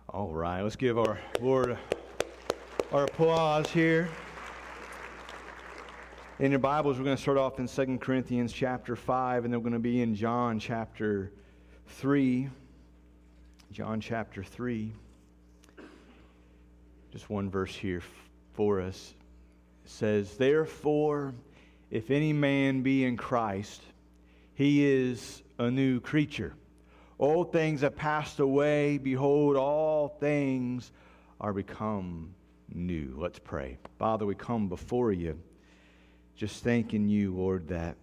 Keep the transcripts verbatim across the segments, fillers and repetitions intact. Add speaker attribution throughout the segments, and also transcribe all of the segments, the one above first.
Speaker 1: All right, let's give our Lord our applause here. In your Bibles, we're going to start off in Second Corinthians chapter five, and then we're going to be in John chapter three. John chapter three. Just one verse here for us. It says, "Therefore, if any man be in Christ, he is a new creature. Old things have passed away. Behold, all things are become new." Let's pray. Father, we come before you just thanking you, Lord, that,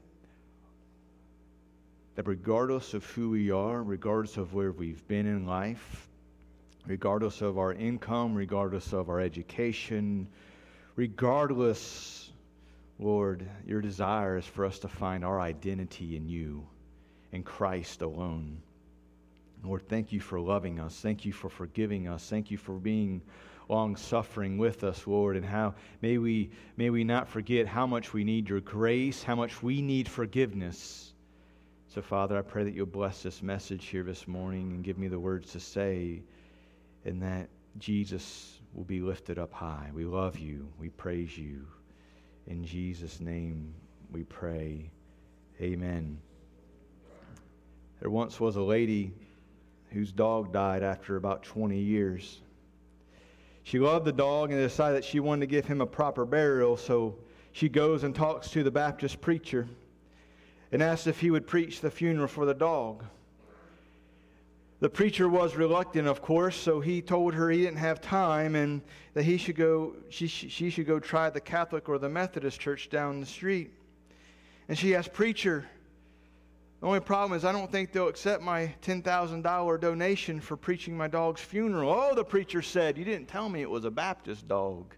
Speaker 1: that regardless of who we are, regardless of where we've been in life, regardless of our income, regardless of our education, regardless, Lord, your desire is for us to find our identity in you, in Christ alone. Lord, thank you for loving us. Thank you for forgiving us. Thank you for being long-suffering with us, Lord, and how may we may we not forget how much we need your grace, how much we need forgiveness. So, Father, I pray that you'll bless this message here this morning and give me the words to say, and that Jesus will be lifted up high. We love you. We praise you. In Jesus' name we pray. Amen. There once was a lady whose dog died after about twenty years. She loved the dog and decided that she wanted to give him a proper burial, so she goes and talks to the Baptist preacher and asks if he would preach the funeral for the dog. The preacher was reluctant, of course, so he told her he didn't have time and that he should go. She, she should go try the Catholic or the Methodist church down the street. And she asked, "Preacher, the only problem is I don't think they'll accept my ten thousand dollars donation for preaching my dog's funeral." "Oh," the preacher said, "you didn't tell me it was a Baptist dog."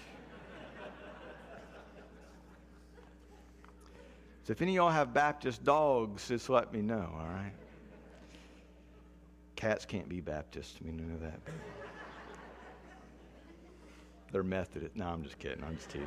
Speaker 1: So if any of y'all have Baptist dogs, just let me know, all right? Cats can't be Baptist. We know that. They're Methodist. No, I'm just kidding. I'm just teasing.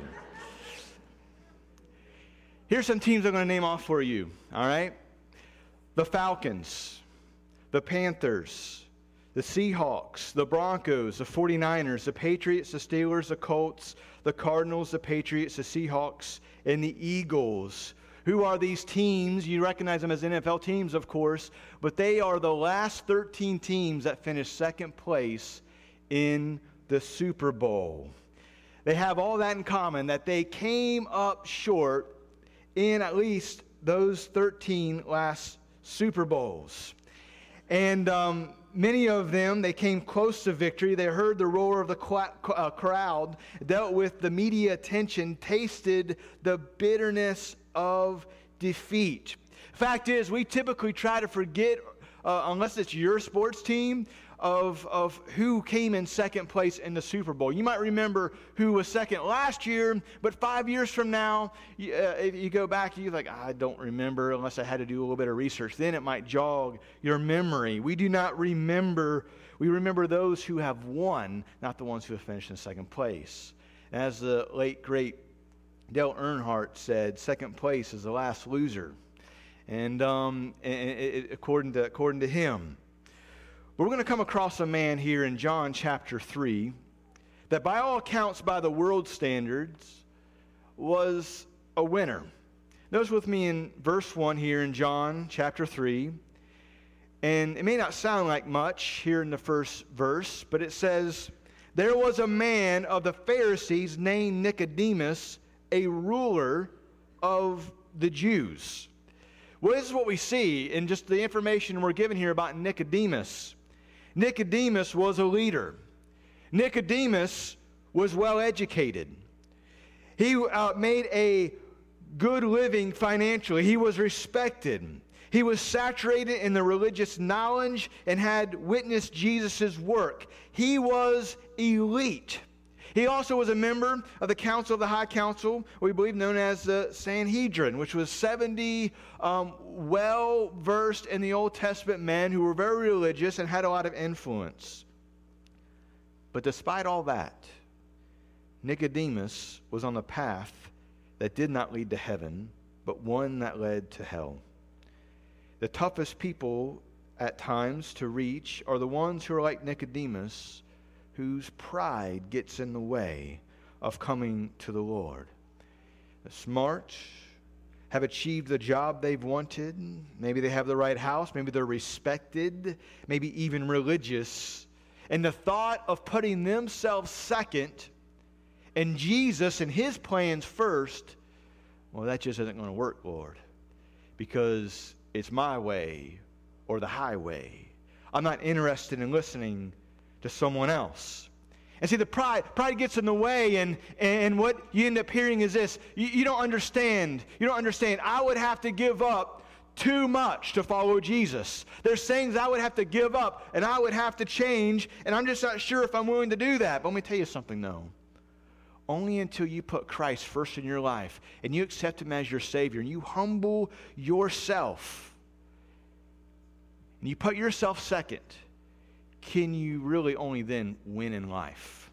Speaker 1: Here's some teams I'm going to name off for you, all right? The Falcons, the Panthers, the Seahawks, the Broncos, the forty-niners, the Patriots, the Steelers, the Colts, the Cardinals, the Patriots, the Seahawks, and the Eagles. Who are these teams? You recognize them as N F L teams, of course, but they are the last thirteen teams that finished second place in the Super Bowl. They have all that in common, that they came up short in at least those thirteen last Super Bowls. And um, many of them, they came close to victory. They heard the roar of the uh, crowd, dealt with the media attention, tasted the bitterness of defeat. Fact is, we typically try to forget, uh, unless it's your sports team, of, of who came in second place in the Super Bowl. You might remember who was second last year, but five years from now, you, uh, if you go back, you're like, "I don't remember," unless I had to do a little bit of research. Then it might jog your memory. We do not remember. We remember those who have won, not the ones who have finished in second place. As the late, great Dale Earnhardt said, second place is the last loser. And, um, and it, it, according to according to him. But we're going to come across a man here in John chapter three that by all accounts, by the world standards, was a winner. Notice with me in verse one here in John chapter three. And it may not sound like much here in the first verse, but it says, "There was a man of the Pharisees named Nicodemus, a ruler of the Jews." Well, this is what we see in just the information we're given here about Nicodemus. Nicodemus was a leader. Nicodemus was well educated. He uh, made a good living financially. He was respected. He was saturated in the religious knowledge and had witnessed Jesus' work. He was elite. He also was a member of the Council of the High Council, we believe known as the Sanhedrin, which was seventy um, well-versed in the Old Testament men who were very religious and had a lot of influence. But despite all that, Nicodemus was on the path that did not lead to heaven, but one that led to hell. The toughest people at times to reach are the ones who are like Nicodemus, whose pride gets in the way of coming to the Lord. The smart have achieved the job they've wanted. Maybe they have the right house. Maybe they're respected. Maybe even religious. And the thought of putting themselves second and Jesus and His plans first, well, that just isn't going to work, Lord, because it's my way or the highway. I'm not interested in listening to someone else. And see, the pride, pride gets in the way, and, and what you end up hearing is this. You, you don't understand. You don't understand. I would have to give up too much to follow Jesus. There's things I would have to give up, and I would have to change, and I'm just not sure if I'm willing to do that. But let me tell you something, though. Only until you put Christ first in your life, and you accept Him as your Savior, and you humble yourself, and you put yourself second, can you really only then win in life?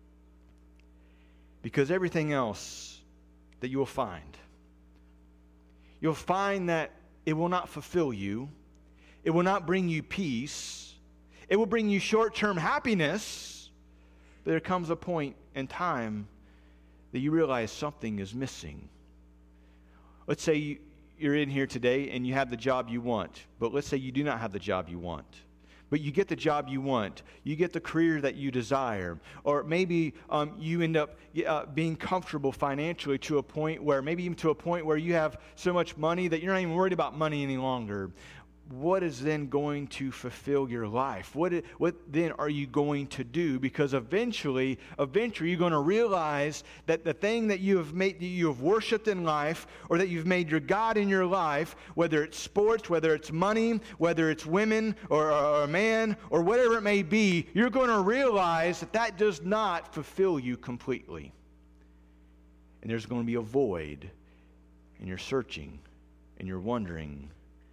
Speaker 1: Because everything else that you will find, you'll find that it will not fulfill you. It will not bring you peace. It will bring you short-term happiness. But there comes a point in time that you realize something is missing. Let's say you, you're in here today and you have the job you want, but let's say you do not have the job you want. But you get the job you want. You get the career that you desire. Or maybe um, you end up uh, being comfortable financially to a point where, maybe even to a point where you have so much money that you're not even worried about money any longer. What is then going to fulfill your life? What, it, what then are you going to do? Because eventually, eventually you're going to realize that the thing that you have made, that you have worshipped in life, or that you've made your God in your life, whether it's sports, whether it's money, whether it's women, or, or a man, or whatever it may be, you're going to realize that that does not fulfill you completely. And there's going to be a void, and you're searching, and you're wondering.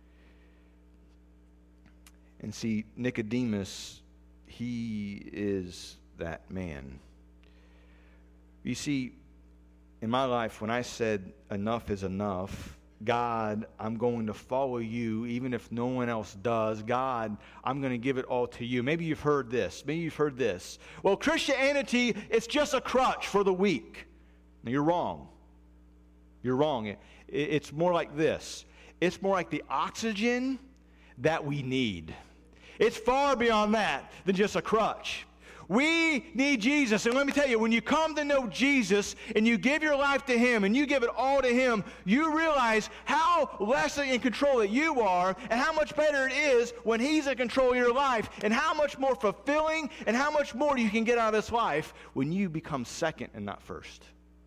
Speaker 1: And see, Nicodemus, he is that man. You see, in my life, when I said enough is enough, God, I'm going to follow you even if no one else does. God, I'm going to give it all to you. Maybe you've heard this. Maybe you've heard this. Well, Christianity, it's just a crutch for the weak. Now, you're wrong. You're wrong. It, it's more like this. It's more like the oxygen that we need. It's far beyond that than just a crutch. We need Jesus. And let me tell you, when you come to know Jesus and you give your life to Him and you give it all to Him, you realize how less in control that you are and how much better it is when He's in control of your life, and how much more fulfilling and how much more you can get out of this life when you become second and not first.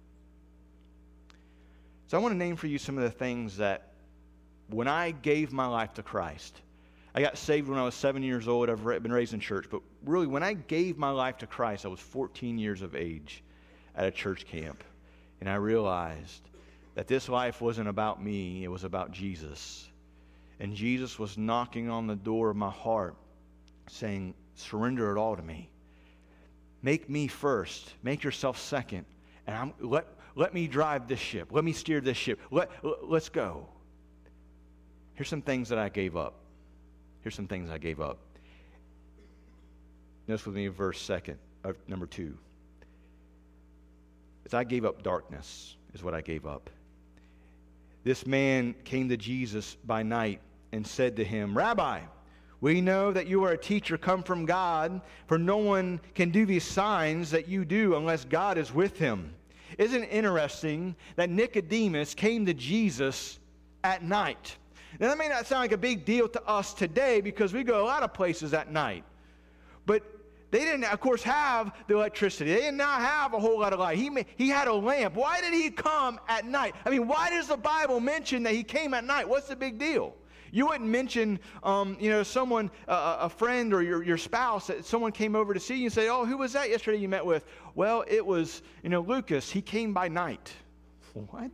Speaker 1: So I want to name for you some of the things that when I gave my life to Christ, I got saved when I was seven years old. I've been raised in church. But really, when I gave my life to Christ, I was fourteen years of age at a church camp. And I realized that this life wasn't about me. It was about Jesus. And Jesus was knocking on the door of my heart saying, surrender it all to me. Make me first. Make yourself second. And I'm, let, let me drive this ship. Let me steer this ship. Let, let's go. Here's some things that I gave up. Here's some things I gave up. Notice with me verse second, of number two. It's I gave up darkness, is what I gave up. This man came to Jesus by night and said to him, Rabbi, we know that you are a teacher come from God, for no one can do these signs that you do unless God is with him. Isn't it interesting that Nicodemus came to Jesus at night? Now, that may not sound like a big deal to us today because we go a lot of places at night. But they didn't, of course, have the electricity. They did not have a whole lot of light. He, he had a lamp. Why did he come at night? I mean, why does the Bible mention that he came at night? What's the big deal? You wouldn't mention, um, you know, someone, uh, a friend or your, your spouse, that someone came over to see you and say, oh, who was that yesterday you met with? Well, it was, you know, Lucas. He came by night. What?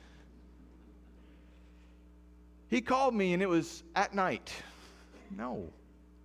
Speaker 1: He called me and it was at night. No.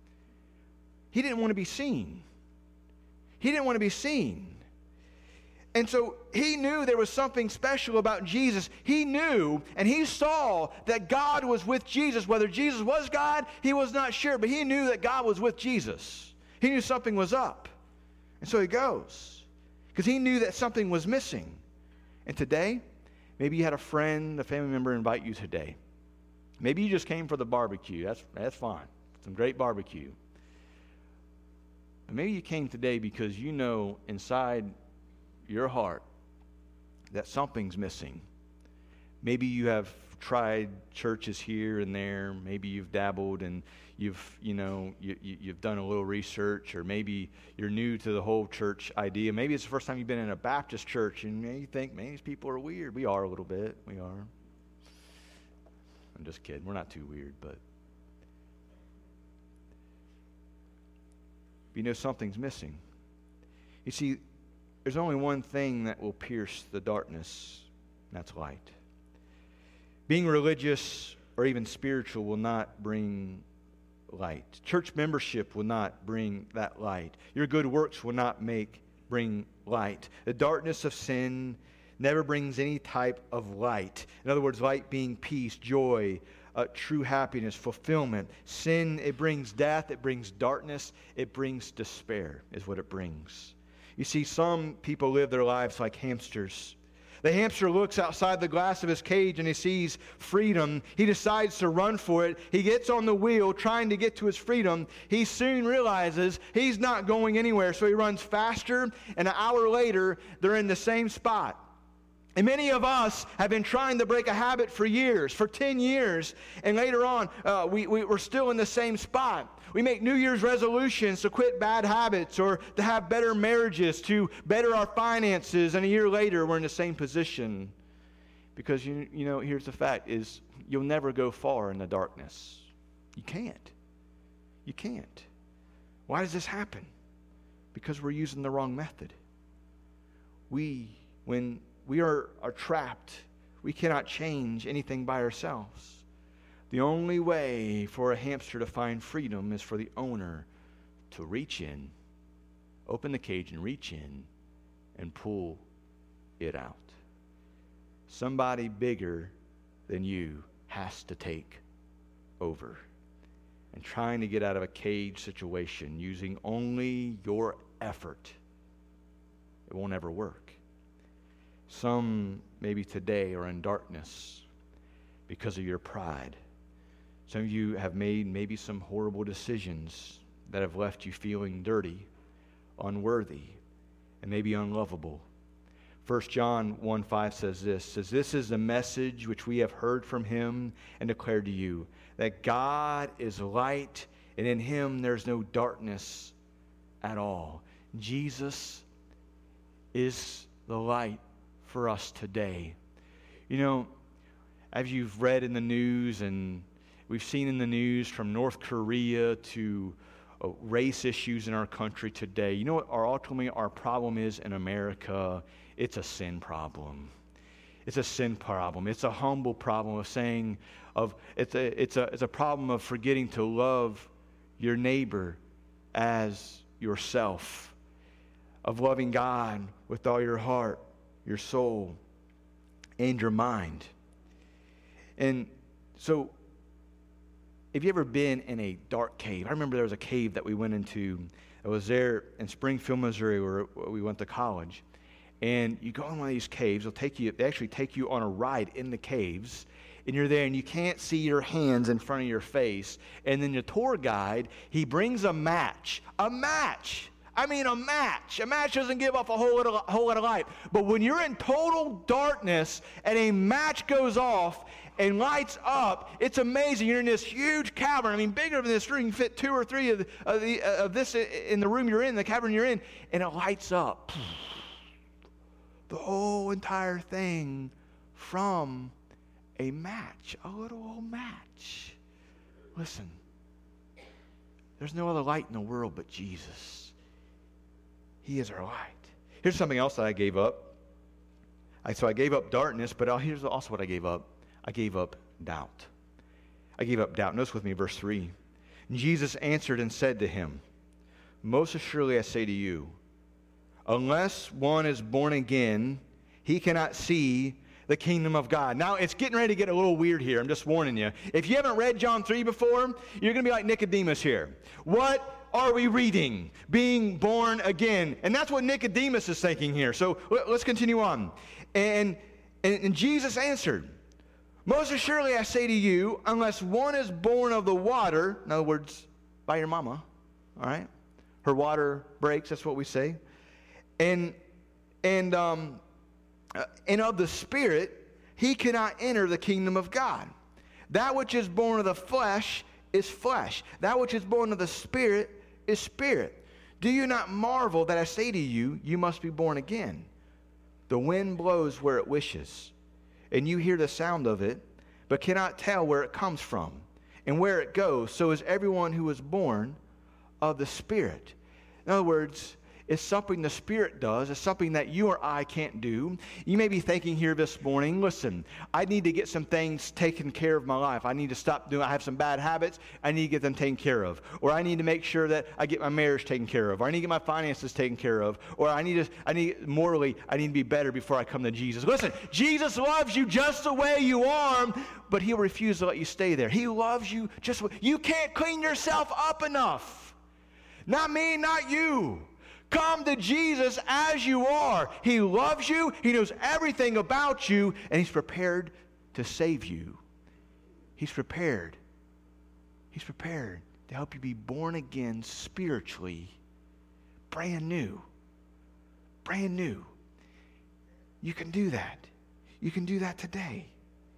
Speaker 1: He didn't want to be seen. He didn't want to be seen. And so he knew there was something special about Jesus. He knew and he saw that God was with Jesus. Whether Jesus was God, he was not sure, but he knew that God was with Jesus. He knew something was up. And so he goes because he knew that something was missing. And today, maybe you had a friend, a family member invite you today. Maybe you just came for the barbecue. That's, that's fine. Some great barbecue. But maybe you came today because you know inside your heart that something's missing. Maybe you have tried churches here and there. Maybe you've dabbled and you've, you know, you, you, you've done a little research, or maybe you're new to the whole church idea. Maybe it's the first time you've been in a Baptist church and you think, man, these people are weird. We are a little bit. We are. I'm just kidding. We're not too weird, but you know something's missing. You see, there's only one thing that will pierce the darkness, and that's light. Being religious or even spiritual will not bring light. Church membership will not bring that light. Your good works will not make bring light. The darkness of sin never brings any type of light. In other words, light being peace, joy, uh, true happiness, fulfillment. Sin, it brings death, it brings darkness, it brings despair is what it brings. You see, some people live their lives like hamsters. The hamster looks outside the glass of his cage and he sees freedom. He decides to run for it. He gets on the wheel trying to get to his freedom. He soon realizes he's not going anywhere, so he runs faster, and an hour later, they're in the same spot. And many of us have been trying to break a habit for years, for ten years, and later on, uh, we, we, we're still in the same spot. We make New Year's resolutions to quit bad habits or to have better marriages, to better our finances, and a year later, we're in the same position. Because, you, you know, here's the fact, is you'll never go far in the darkness. You can't. You can't. Why does this happen? Because we're using the wrong method. We, when... We are, are trapped. We cannot change anything by ourselves. The only way for a hamster to find freedom is for the owner to reach in, open the cage and reach in and pull it out. Somebody bigger than you has to take over. And trying to get out of a cage situation using only your effort, it won't ever work. Some, maybe today, are in darkness because of your pride. Some of you have made maybe some horrible decisions that have left you feeling dirty, unworthy, and maybe unlovable. First John one five says this, says, "This is the message which we have heard from him and declared to you, that God is light, and in him there's no darkness at all." Jesus is the light for us today. You know, as you've read in the news, and we've seen in the news from North Korea to uh, race issues in our country today, you know what our ultimately our problem is in America? It's a sin problem. It's a sin problem. It's a humble problem of saying of it's a it's a it's a problem of forgetting to love your neighbor as yourself, of loving God with all your heart, your soul, and your mind. And so, have you ever been in a dark cave? I remember there was a cave that we went into. I was there in Springfield, Missouri, where we went to college. And you go in one of these caves. They'll take you. They actually take you on a ride in the caves. And you're there, and you can't see your hands in front of your face. And then the tour guide, he brings a match. A match! I mean, a match. A match doesn't give off a whole lot, of, whole lot of light. But when you're in total darkness and a match goes off and lights up, it's amazing. You're in this huge cavern. I mean, bigger than this room. You can fit two or three of, the, of, the, of this in the room you're in, the cavern you're in, and it lights up. The whole entire thing from a match, a little old match. Listen, there's no other light in the world but Jesus. He is our light. Here's something else that I gave up. I, so I gave up darkness, but here's also what I gave up. I gave up doubt. I gave up doubt. Notice with me verse three. Jesus answered and said to him, "Most assuredly I say to you, unless one is born again, he cannot see the kingdom of God. Now, it's getting ready to get a little weird here. I'm just warning you. If you haven't read John three before, you're going to be like Nicodemus here. What are we reading? Being born again. And that's what Nicodemus is thinking here. So let's continue on. And, and, and Jesus answered, most assuredly I say to you, unless one is born of the water, in other words, by your mama, all right? Her water breaks, that's what we say. And, and, um, and of the Spirit, he cannot enter the kingdom of God. That which is born of the flesh is flesh. That which is born of the Spirit is spirit. Do you not marvel that I say to you, you must be born again? The wind blows where it wishes, and you hear the sound of it, but cannot tell where it comes from and where it goes. So is everyone who is born of the Spirit. In other words, it's something the Spirit does. It's something that you or I can't do. You may be thinking here this morning, listen, I need to get some things taken care of in my life. I need to stop doing, I have some bad habits. I need to get them taken care of. Or I need to make sure that I get my marriage taken care of. Or I need to get my finances taken care of. Or I need to, I need, morally, I need to be better before I come to Jesus. Listen, Jesus loves you just the way you are, but he'll refuse to let you stay there. He loves you just, you can't clean yourself up enough. Not me, not you. Come to Jesus as you are. He loves you. He knows everything about you, and he's prepared to save you. He's prepared. He's prepared to help you be born again spiritually, brand new. Brand new. You can do that. You can do that today.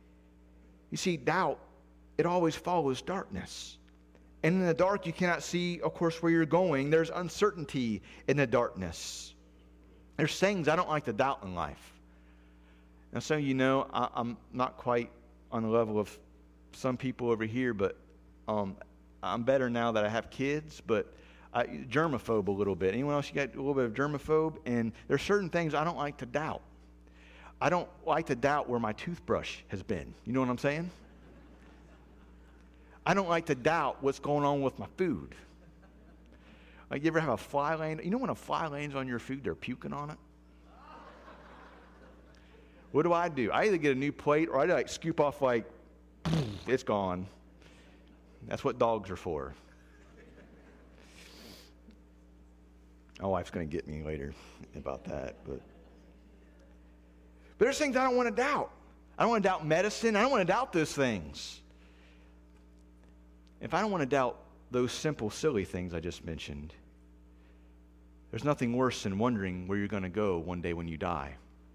Speaker 1: You see, doubt, it always follows darkness. And in the dark, you cannot see, of course, where you're going. There's uncertainty in the darkness. There's things I don't like to doubt in life. Now, some of you know I, I'm not quite on the level of some people over here, but um, I'm better now that I have kids, but I, germaphobe a little bit. Anyone else, you got a little bit of germaphobe? And there's certain things I don't like to doubt. I don't like to doubt where my toothbrush has been. You know what I'm saying? I don't like to doubt what's going on with my food. Like, you ever have a fly land? You know when a fly lands on your food, they're puking on it? What do I do? I either get a new plate or I like scoop off like, it's gone. That's what dogs are for. My wife's going to get me later about that. But, but there's things I don't want to doubt. I don't want to doubt medicine. I don't want to doubt those things. If I don't want to doubt those simple, silly things I just mentioned, there's nothing worse than wondering where you're going to go one day when you die.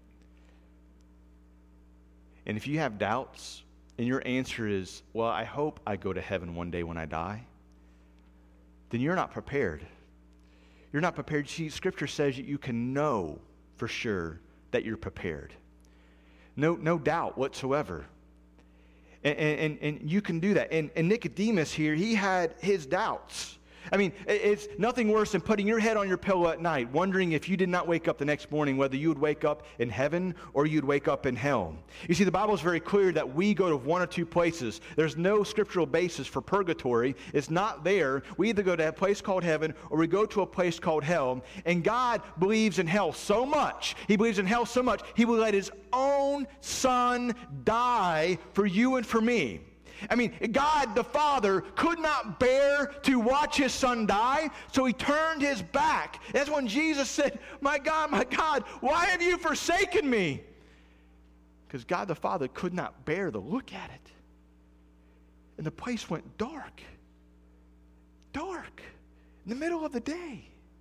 Speaker 1: And if you have doubts, and your answer is, well, I hope I go to heaven one day when I die, then you're not prepared. You're not prepared. See, Scripture says that you can know for sure that you're prepared. No, no doubt whatsoever. And, and, and you can do that. And, and Nicodemus here, he had his doubts. I mean, it's nothing worse than putting your head on your pillow at night, wondering if you did not wake up the next morning, whether you would wake up in heaven or you'd wake up in hell. You see, the Bible is very clear that we go to one or two places. There's no scriptural basis for purgatory. It's not there. We either go to a place called heaven or we go to a place called hell. And God believes in hell so much. He believes in hell so much, he will let his own son die for you and for me. I mean, God the Father could not bear to watch his son die, so he turned his back. That's when Jesus said, my God, my God, why have you forsaken me? Because God the Father could not bear to look at it. And the place went dark. Dark. In the middle of the day.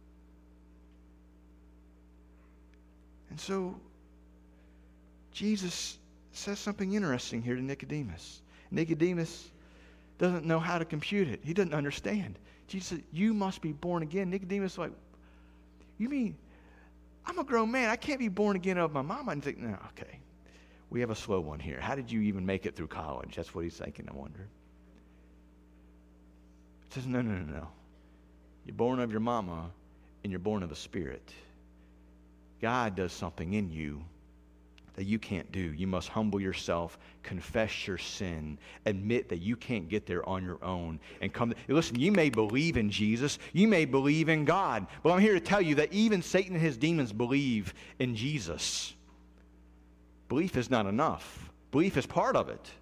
Speaker 1: And so, Jesus says something interesting here to Nicodemus. Nicodemus doesn't know how to compute it. He doesn't understand. Jesus said, you must be born again. Nicodemus is like, you mean, I'm a grown man. I can't be born again of my mama. And think, no, okay. We have a slow one here. How did you even make it through college? That's what he's thinking, I wonder. He says, no, no, no, no. You're born of your mama, and you're born of the Spirit. God does something in you that you can't do. You must humble yourself, confess your sin, admit that you can't get there on your own, and come. Listen, you may believe in Jesus, you may believe in God, but I'm here to tell you that even Satan and his demons believe in Jesus. Belief is not enough. Belief is part of it.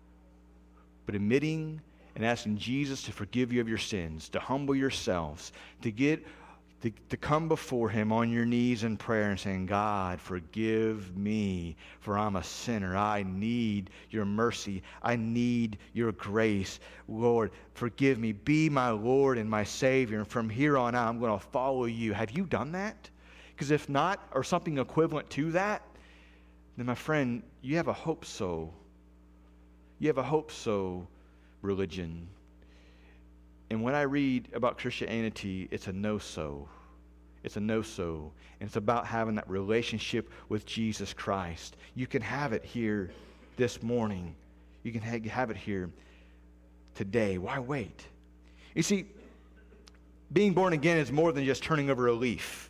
Speaker 1: But admitting and asking Jesus to forgive you of your sins, to humble yourselves, to get To, to come before him on your knees in prayer and saying, God, forgive me, for I'm a sinner. I need your mercy. I need your grace. Lord, forgive me. Be my Lord and my Savior. And from here on out, I'm going to follow you. Have you done that? Because if not, or something equivalent to that, then my friend, you have a hope so. You have a hope so religion. And when I read about Christianity, it's a no-so. It's a no-so. And it's about having that relationship with Jesus Christ. You can have it here this morning. You can ha- have it here today. Why wait? You see, being born again is more than just turning over a leaf.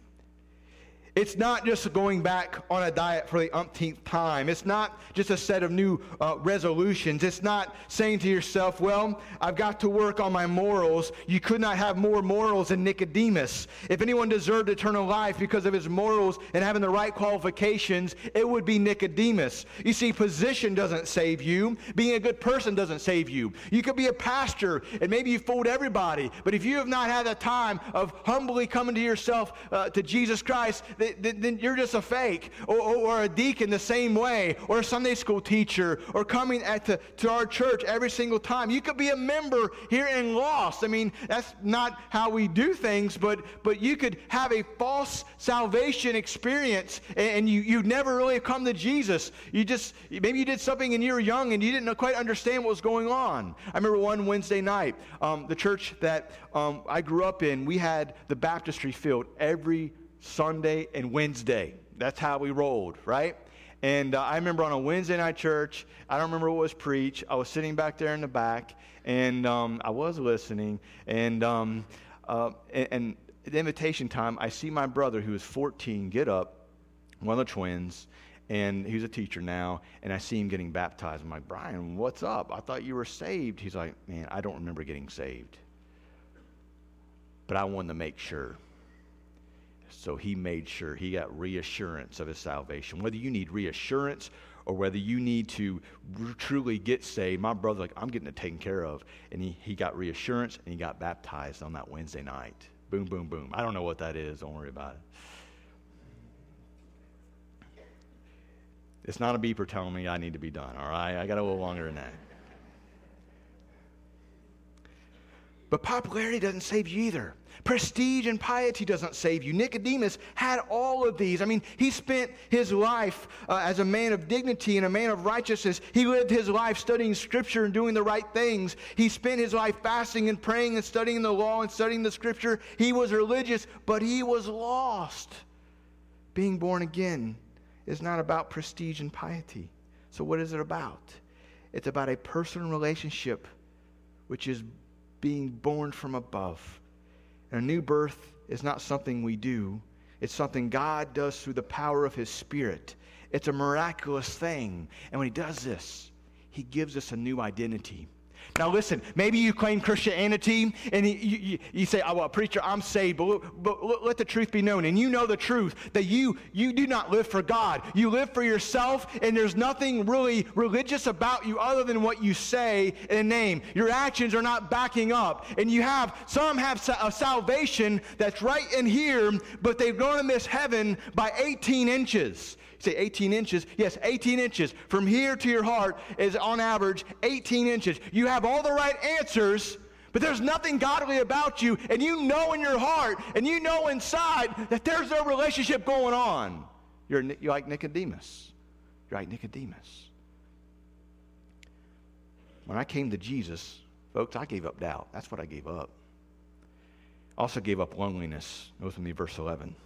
Speaker 1: It's not just going back on a diet for the umpteenth time. It's not just a set of new uh, resolutions. It's not saying to yourself, well, I've got to work on my morals. You could not have more morals than Nicodemus. If anyone deserved eternal life because of his morals and having the right qualifications, it would be Nicodemus. You see, position doesn't save you. Being a good person doesn't save you. You could be a pastor, and maybe you fooled everybody, but if you have not had the time of humbly coming to yourself, uh, to Jesus Christ, then you're just a fake, or, or, or a deacon the same way, or a Sunday school teacher, or coming at the, to our church every single time. You could be a member here and lost. I mean, that's not how we do things, but but you could have a false salvation experience, and, and you, you never really have come to Jesus. You just, maybe you did something and you were young and you didn't quite understand what was going on. I remember one Wednesday night, um, the church that um, I grew up in, we had the baptistry field every Sunday and Wednesday. That's how we rolled, right? And uh, I remember on a Wednesday night church, I don't remember what was preached. I was sitting back there in the back, and um, I was listening. And, um, uh, and, and at the invitation time, I see my brother, who was fourteen, get up, one of the twins, and he's a teacher now, and I see him getting baptized. I'm like, Brian, what's up? I thought you were saved. He's like, man, I don't remember getting saved. But I wanted to make sure. So he made sure he got reassurance of his salvation. Whether you need reassurance or whether you need to r- truly get saved, my brother's like, I'm getting it taken care of. And he, he got reassurance and he got baptized on that Wednesday night. Boom, boom, boom. I don't know what that is. Don't worry about it. It's not a beeper telling me I need to be done, all right? I got a little longer than that. But popularity doesn't save you either. Prestige and piety doesn't save you. Nicodemus had all of these. I mean, he spent his life uh, as a man of dignity and a man of righteousness. He lived his life studying Scripture and doing the right things. He spent his life fasting and praying and studying the law and studying the Scripture. He was religious, but he was lost. Being born again is not about prestige and piety. So what is it about? It's about a personal relationship, which is being born from above. And a new birth is not something we do. It's something God does through the power of His Spirit. It's a miraculous thing. And when He does this, He gives us a new identity. Now listen, maybe you claim Christianity and you, you, you say, oh, well, preacher, I'm saved, but, but let the truth be known. And you know the truth, that you, you do not live for God. You live for yourself, and there's nothing really religious about you other than what you say in a name. Your actions are not backing up. And you have, some have a salvation that's right in here, but they're going to miss heaven by eighteen inches. Say eighteen inches. Yes, eighteen inches. From here to your heart is on average eighteen inches. You have all the right answers, but there's nothing godly about you, and you know in your heart, and you know inside that there's no relationship going on. You're, you're like Nicodemus. You're like Nicodemus. When I came to Jesus, folks, I gave up doubt. That's what I gave up. I also gave up loneliness. Notice with me verse eleven.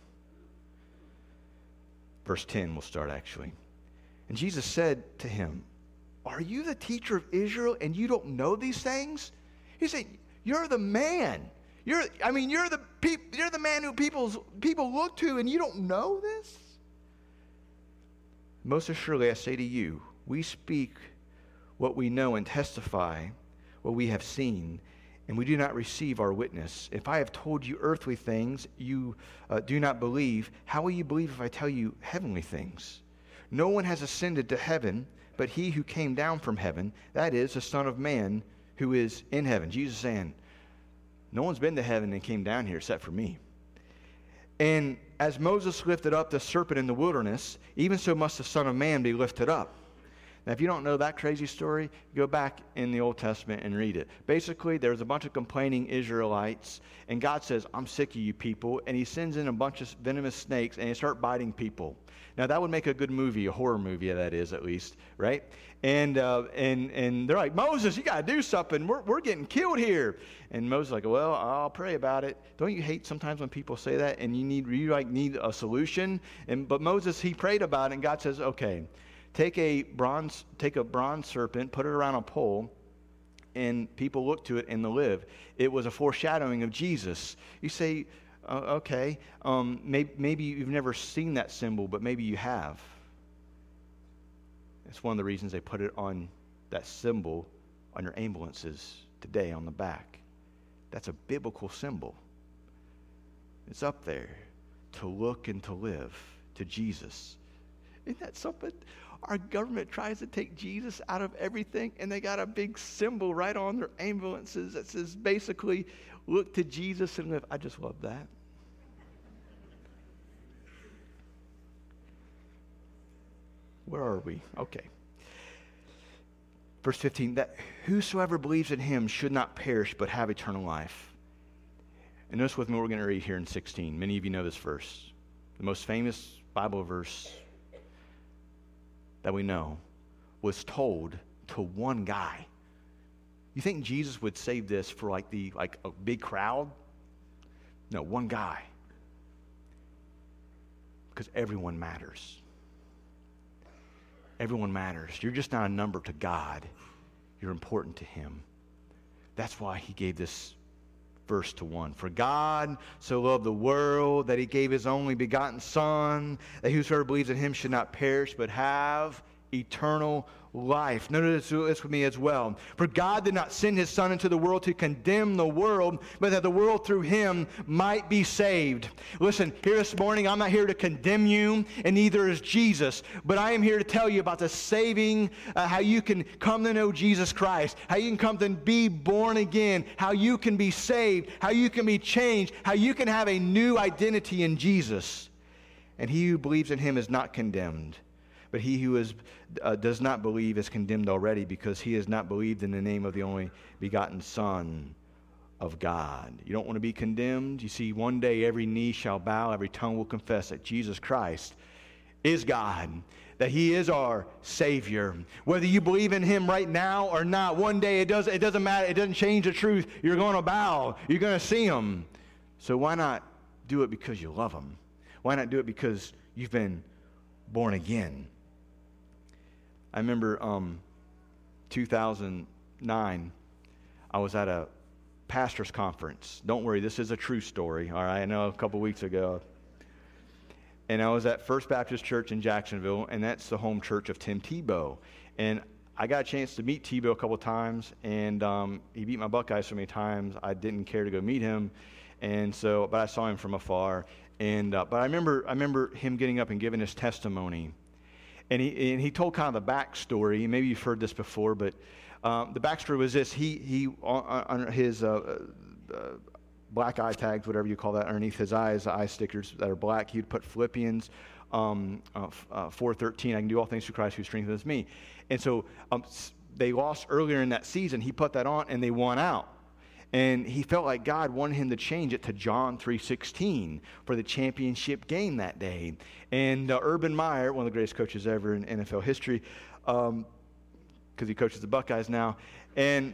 Speaker 1: Verse ten will start actually. And Jesus said to him, are you the teacher of Israel and you don't know these things? He said, you're the man. You're, I mean, you're the peop, you're the man who people's, people look to, and you don't know this? Most assuredly I say to you, we speak what we know and testify what we have seen, and we do not receive our witness. If I have told you earthly things you uh, do not believe, how will you believe if I tell you heavenly things? No one has ascended to heaven but he who came down from heaven, that is, the Son of Man who is in heaven. Jesus is saying, no one's been to heaven and came down here except for me. And as Moses lifted up the serpent in the wilderness, even so must the Son of Man be lifted up. Now, if you don't know that crazy story, go back in the Old Testament and read it. Basically, there's a bunch of complaining Israelites, and God says, I'm sick of you people, and he sends in a bunch of venomous snakes, and they start biting people. Now, that would make a good movie, a horror movie, that is, at least, right? And uh, and and they're like, Moses, you got to do something. We're, we're getting killed here. And Moses is like, well, I'll pray about it. Don't you hate sometimes when people say that, and you need you like need a solution? And But Moses, he prayed about it, and God says, okay, Take a bronze, take a bronze serpent, put it around a pole, and people look to it and they live. It was a foreshadowing of Jesus. You say, uh, okay, um, maybe, maybe you've never seen that symbol, but maybe you have. It's one of the reasons they put it on that symbol on your ambulances today on the back. That's a biblical symbol. It's up there to look and to live to Jesus. Isn't that something? Our government tries to take Jesus out of everything, and they got a big symbol right on their ambulances that says basically, look to Jesus and live. I just love that. Where are we? Okay. Verse fifteen, that whosoever believes in him should not perish but have eternal life. And notice with me what we're going to read here in sixteen. Many of you know this verse. The most famous Bible verse that we know was told to one guy. You think Jesus would save this for like the like a big crowd? No, one guy. Because everyone matters. Everyone matters. You're just not a number to God. You're important to him. That's why he gave this verse to one. For God so loved the world that he gave his only begotten Son, that whosoever believes in him should not perish but have eternal life. Notice this with me as well. For God did not send his Son into the world to condemn the world, but that the world through him might be saved. Listen, here this morning, I'm not here to condemn you, and neither is Jesus, but I am here to tell you about the saving, uh, how you can come to know Jesus Christ, how you can come to be born again, how you can be saved, how you can be changed, how you can have a new identity in Jesus. And he who believes in him is not condemned. But he who is, uh, does not believe is condemned already, because he has not believed in the name of the only begotten Son of God. You don't want to be condemned? You see, one day every knee shall bow, every tongue will confess that Jesus Christ is God, that he is our Savior. Whether you believe in him right now or not, one day it, does, it doesn't matter. It doesn't change the truth. You're going to bow. You're going to see him. So why not do it because you love him? Why not do it because you've been born again? I remember um, two thousand nine, I was at a pastor's conference. Don't worry, this is a true story, all right? I know a couple weeks ago. And I was at First Baptist Church in Jacksonville, and that's the home church of Tim Tebow. And I got a chance to meet Tebow a couple times, and um, he beat my Buckeyes so many times, I didn't care to go meet him. And so, but I saw him from afar. And uh, but I remember, I remember him getting up and giving his testimony. And he, and he told kind of the backstory. Maybe you've heard this before, but um, the backstory was this. He, he on, on his uh, uh, black eye tags, whatever you call that, underneath his eyes, eye stickers that are black, he'd put Philippians um, uh, uh, four thirteen, I can do all things through Christ who strengthens me. And so um, they lost earlier in that season. He put that on, and they won out. And he felt like God wanted him to change it to John three sixteen for the championship game that day. And uh, Urban Meyer, one of the greatest coaches ever in N F L history, because um, he coaches the Buckeyes now, and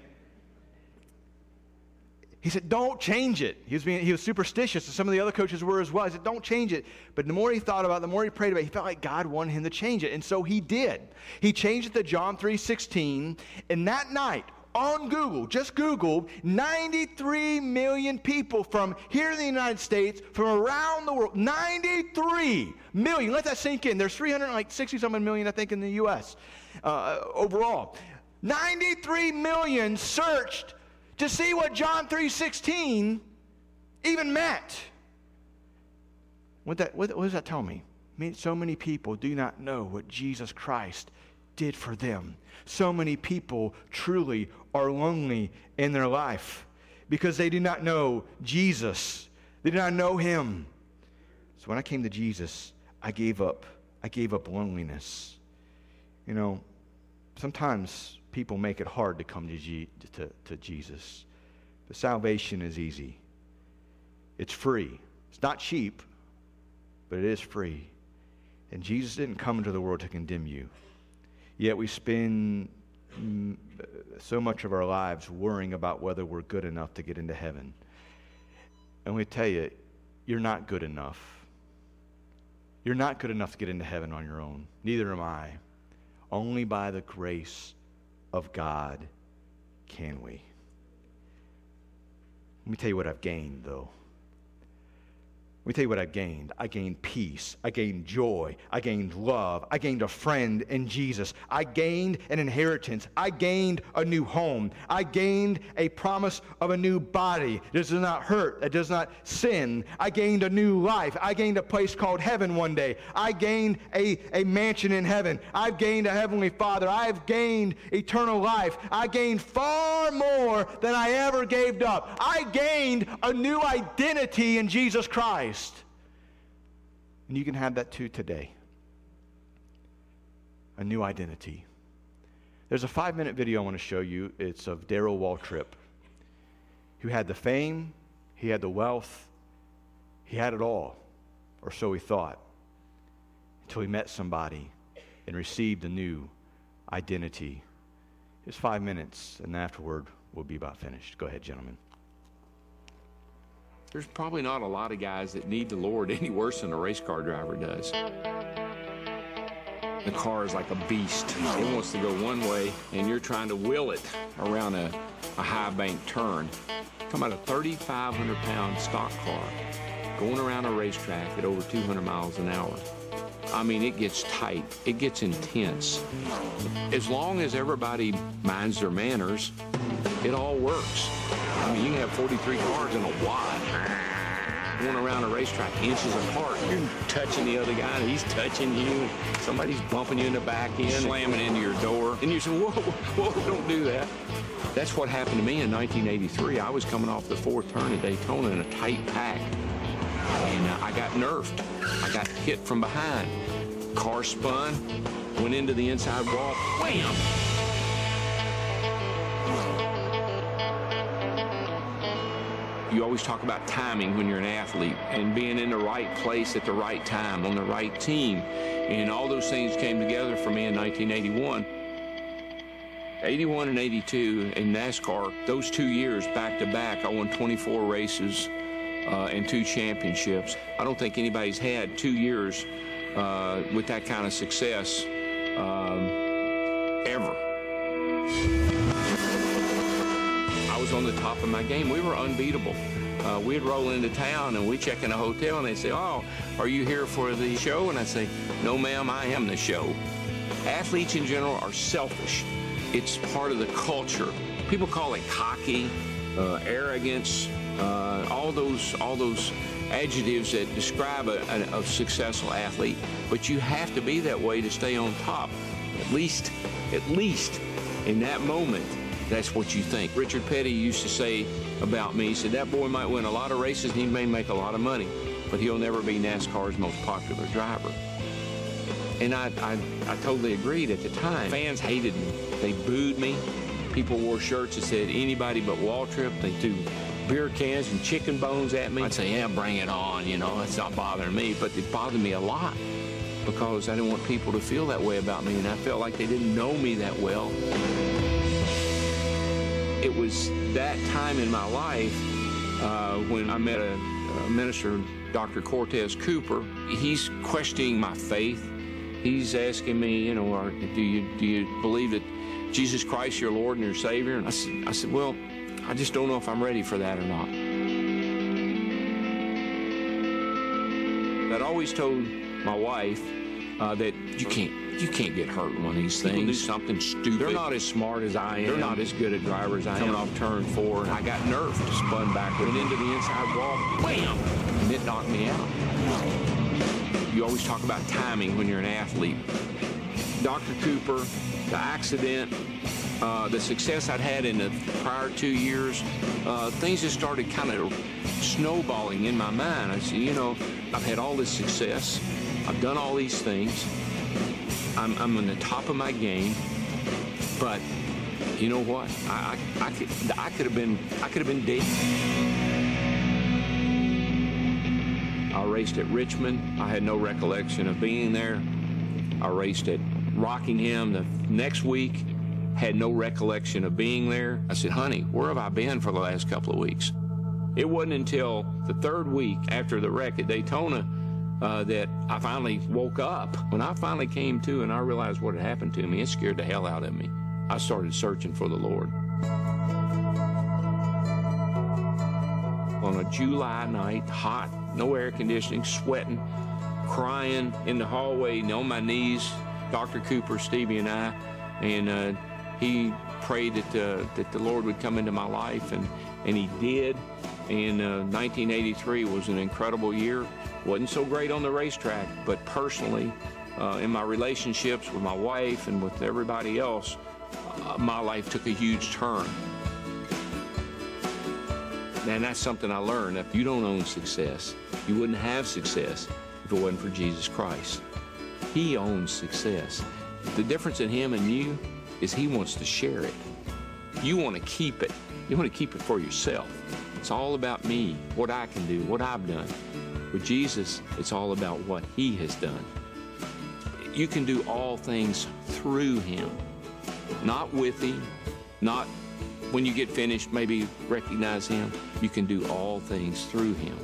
Speaker 1: he said, don't change it. He was being, he was superstitious, and some of the other coaches were as well. He said, don't change it. But the more he thought about it, the more he prayed about it, he felt like God wanted him to change it. And so he did. He changed it to John three sixteen, and that night, on Google, just Google, ninety-three million people from here in the United States, from around the world. ninety-three million. Let that sink in. There's three hundred sixty something million, I think, in the U S uh, overall. ninety-three million searched to see what John three sixteen even meant. What, that, what, what does that tell me? I mean, so many people do not know what Jesus Christ did for them. So many people truly are lonely in their life because they do not know Jesus. They do not know him. So when I came to Jesus, I gave up. I gave up loneliness. You know, sometimes people make it hard to come to, G- to, to Jesus. But salvation is easy. It's free. It's not cheap, but it is free. And Jesus didn't come into the world to condemn you. Yet we spend mm, so much of our lives worrying about whether we're good enough to get into heaven. And we tell you, you're not good enough. You're not good enough to get into heaven on your own. Neither am I. Only by the grace of God can we. Let me tell you what I've gained, though. Let me tell you what I gained. I gained peace. I gained joy. I gained love. I gained a friend in Jesus. I gained an inheritance. I gained a new home. I gained a promise of a new body that does not hurt, that does not sin. I gained a new life. I gained a place called heaven one day. I gained a, a mansion in heaven. I've gained a heavenly Father. I've gained eternal life. I gained far more than I ever gave up. I gained a new identity in Jesus Christ. And you can have that too today. A new identity. There's a five-minute video I want to show you. It's of Darrell Waltrip, who had the fame, he had the wealth, he had it all, or so he thought, until he met somebody and received a new identity. It's five minutes, and afterward we'll be about finished. Go ahead, gentlemen.
Speaker 2: There's probably not a lot of guys that need the Lord any worse than a race car driver does. The car is like a beast. It wants to go one way, and you're trying to will it around a, a high bank turn. Talking about a thirty-five hundred pound stock car going around a racetrack at over two hundred miles an hour. I mean, it gets tight. It gets intense. As long as everybody minds their manners, it all works. I mean, you can have forty-three cars in a wad going around a racetrack inches apart. You're touching the other guy, and he's touching you. Somebody's bumping you in the back end, slamming into your door. And you say, whoa, whoa, whoa, don't do that. That's what happened to me in nineteen eighty-three. I was coming off the fourth turn at Daytona in a tight pack. And uh, I got nerfed. I got hit from behind. Car spun, went into the inside wall, wham! You always talk about timing when you're an athlete and being in the right place at the right time on the right team. And all those things came together for me in nineteen eighty-one. eighty-one and eighty-two in NASCAR, those two years back to back, I won twenty-four races uh, and two championships. I don't think anybody's had two years uh, with that kind of success um, ever. I was on the top of my game. We were unbeatable. Uh, we'd roll into town and we'd check in a hotel and they'd say, oh, are you here for the show? And I'd say, no, ma'am, I am the show. Athletes in general are selfish. It's part of the culture. People call it cocky, uh, arrogance, uh, all those all those adjectives that describe a, a, a successful athlete. But you have to be that way to stay on top. At least, at least in that moment, that's what you think. Richard Petty used to say about me, he said, that boy might win a lot of races and he may make a lot of money, but he'll never be NASCAR's most popular driver. And I, I, I totally agreed at the time. Fans hated me. They booed me. People wore shirts that said anybody but Waltrip. They threw beer cans and chicken bones at me. I'd say, yeah, bring it on, you know, it's not bothering me. But it bothered me a lot because I didn't want people to feel that way about me, and I felt like they didn't know me that well. It was that time in my life uh, when I met a, a minister, Doctor Cortez Cooper. He's questioning my faith. He's asking me, you know, are, do you do you believe that Jesus Christ, your Lord and your Savior? And I said, I said, well, I just don't know if I'm ready for that or not. I'd always told my wife uh, that you can't you can't get hurt in one of these things. People do something stupid. They're not as smart as I am. They're not as good a driver as I am. Coming off turn four, and I got nerfed, spun backward and into the inside wall. Wham! And it knocked me out. You always talk about timing when you're an athlete. Doctor Cooper, the accident, uh, the success I'd had in the prior two years, uh, things just started kind of snowballing in my mind. I said, you know, I've had all this success. I've done all these things. I'm, I'm on the top of my game. But you know what? I, I, I could I could have been I could have been dead. I raced at Richmond. I had no recollection of being there. I raced at Rockingham the next week. Had no recollection of being there. I said, honey, where have I been for the last couple of weeks? It wasn't until the third week after the wreck at Daytona uh, that I finally woke up. When I finally came to and I realized what had happened to me, it scared the hell out of me. I started searching for the Lord. On a July night, hot, no air conditioning, sweating, crying in the hallway, on my knees, Doctor Cooper, Stevie, and I, and uh, he prayed that, uh, that the Lord would come into my life, and, and he did. And uh, nineteen eighty-three was an incredible year. Wasn't so great on the racetrack, but personally, uh, in my relationships with my wife and with everybody else, uh, my life took a huge turn. And that's something I learned. If you don't own success, you wouldn't have success if it wasn't for Jesus Christ. He owns success. The difference in him and you is he wants to share it. You want to keep it. You want to keep it for yourself. It's all about me, what I can do, what I've done. With Jesus, it's all about what he has done. You can do all things through him, not with him, not when you get finished, maybe recognize him. You can do all things through him.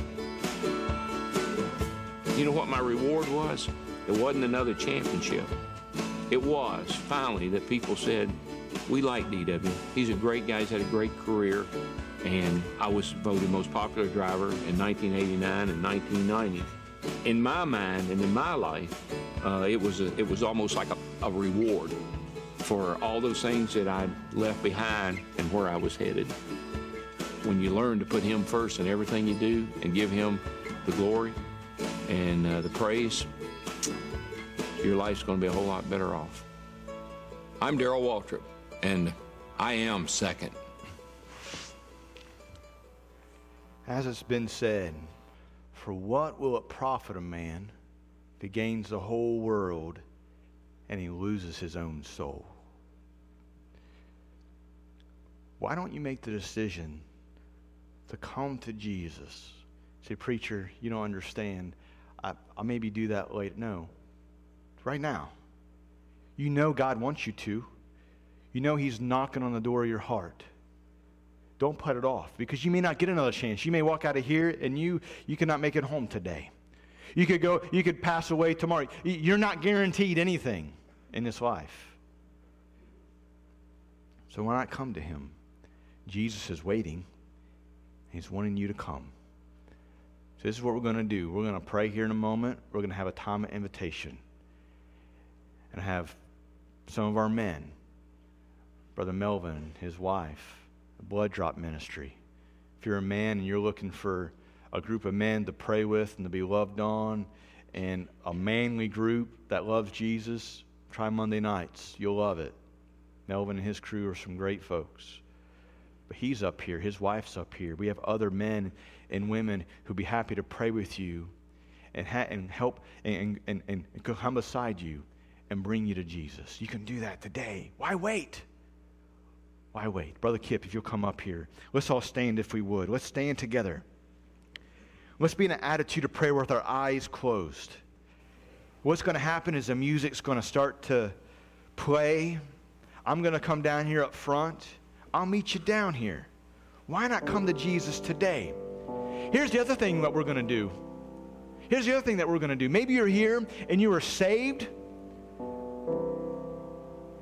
Speaker 2: You know what my reward was? It wasn't another championship. It was, finally, that people said, we like D W. He's a great guy. He's had a great career. And I was voted most popular driver in nineteen eighty-nine and nineteen ninety. In my mind and in my life, uh, it was a, it was almost like a, a reward for all those things that I left behind and where I was headed. When you learn to put him first in everything you do and give him the glory and uh, the praise, your life's going to be a whole lot better off. I'm Darrell Waltrip, and I am second.
Speaker 1: As it's been said, for what will it profit a man if he gains the whole world and he loses his own soul? Why don't you make the decision to come to Jesus? Say, preacher, you don't understand. I, I'll maybe do that later. No. Right now. You know God wants you to. You know he's knocking on the door of your heart. Don't put it off, because you may not get another chance. You may walk out of here and you you cannot make it home today. You could go, you could pass away tomorrow. You're not guaranteed anything in this life. So why not come to him? Jesus is waiting. He's wanting you to come. So this is what we're going to do. We're going to pray here in a moment. We're going to have a time of invitation. And have some of our men, Brother Melvin, his wife, the Blood Drop Ministry. If you're a man and you're looking for a group of men to pray with and to be loved on, and a manly group that loves Jesus, try Monday nights. You'll love it. Melvin and his crew are some great folks. But he's up here. His wife's up here. We have other men and women who'd be happy to pray with you and, ha- and help and, and, and, and come beside you and bring you to Jesus. You can do that today. Why wait? Why wait? Brother Kip, if you'll come up here. Let's all stand if we would. Let's stand together. Let's be in an attitude of prayer with our eyes closed. What's going to happen is the music's going to start to play. I'm going to come down here up front. I'll meet you down here. Why not come to Jesus today? Here's the other thing that we're going to do. Here's the other thing that we're going to do. Maybe you're here and you are saved,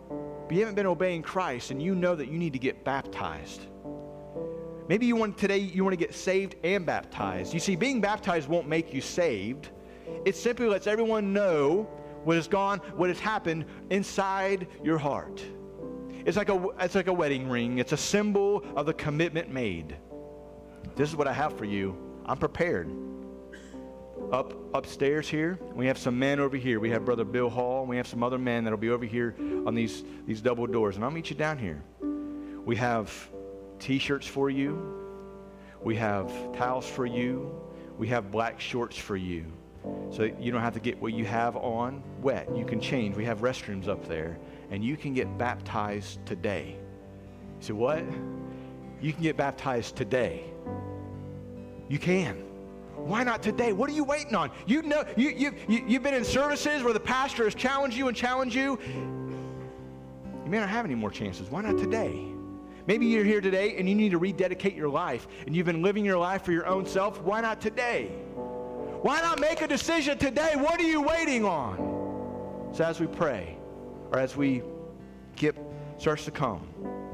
Speaker 1: but you haven't been obeying Christ, and you know that you need to get baptized. Maybe you want today, you want to get saved and baptized. You see, being baptized won't make you saved. It simply lets everyone know what has gone, what has happened inside your heart. It's like a, it's like a wedding ring. It's a symbol of the commitment made. This is what I have for you. I'm prepared. Up upstairs here, we have some men over here. We have Brother Bill Hall, and we have some other men that'll be over here on these, these double doors, and I'll meet you down here. We have T-shirts for you. We have towels for you. We have black shorts for you. So you don't have to get what you have on wet. You can change. We have restrooms up there, and you can get baptized today. You say, what? You can get baptized today. You can. Why not today? What are you waiting on? You know, you, you, you, you've been in services where the pastor has challenged you and challenged you. You may not have any more chances. Why not today? Maybe you're here today and you need to rededicate your life, and you've been living your life for your own self. Why not today? Why not make a decision today? What are you waiting on? So as we pray, or as we get starts to come,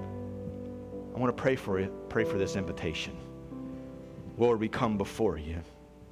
Speaker 1: I want to pray for it, pray for this invitation. Lord, we come before you.